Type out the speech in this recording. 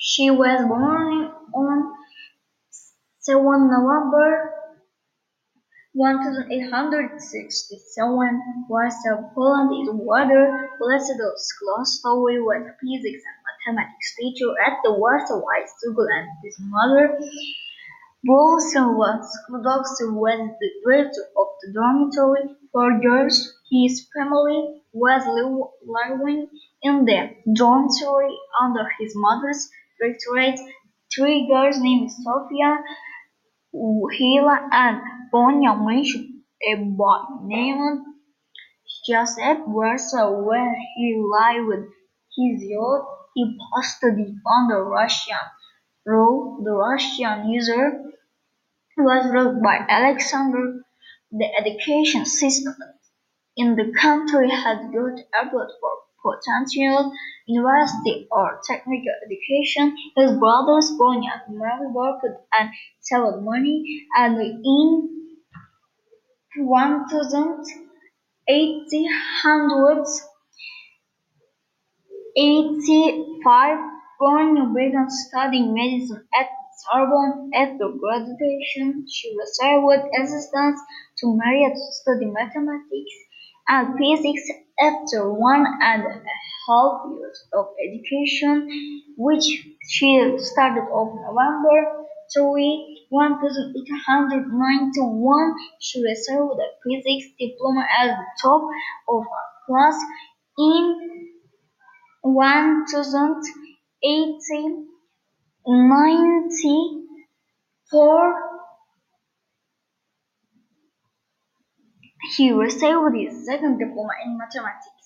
She was born on 7 November 1867. Warsaw, Poland is whether Placidus Closetowi was a physics and mathematics teacher at the Warsaw High School, and his mother Wilson Sklodowski was the director of the dormitory for girls. His family was living in the dormitory under his mother's directorate. Three girls named Sofia, Hila, and Ponya mentioned a boy named Joseph Warsaw where he lived his youth. He studied under Russian rule. The Russian user was ruled by Alexander. The education system in the country had good abroad for potential university or technical education. His brothers Bonya and Mary worked and saved money, and in 1885, Bonya began studying medicine at Sorbonne. After graduation, she received assistance to Maria to study mathematics and physics. After 1.5 years of education, which she started on November 3, 1891, she received a physics diploma at the top of her class. In 1894, he received his second diploma in mathematics.